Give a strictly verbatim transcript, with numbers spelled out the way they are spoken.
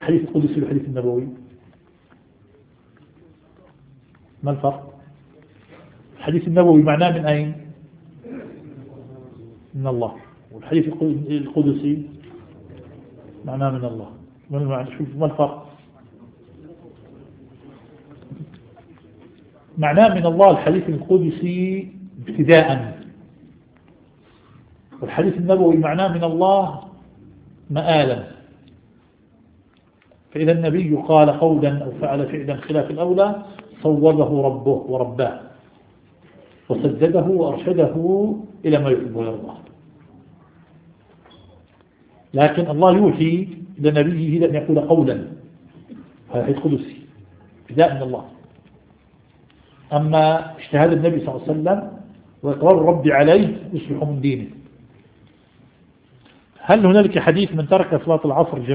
الحديث القدسي والحديث النبوي؟ ما الفرق؟ الحديث النبوي معناه من أين؟ من الله. والحديث القدسي معناه من الله. شوف ما الفرق؟ معناه من الله الحديث القدسي ابتداء، والحديث النبوي معناه من الله مآلا. فإذا النبي قال قولا أو فعل فعلا خلاف الأولى صوبه ربه ورباه وسدده وأرشده إلى ما يحب ويرضى. لكن الله يوحي إلى نبيه لأن يقول قولا، هذا حديث قدسي ابتداء من الله. أما اجتهاد النبي صلى الله عليه وسلم وإقرار الرب عليه يصبح من دينه. هل هنالك حديث من ترك صلاة العصر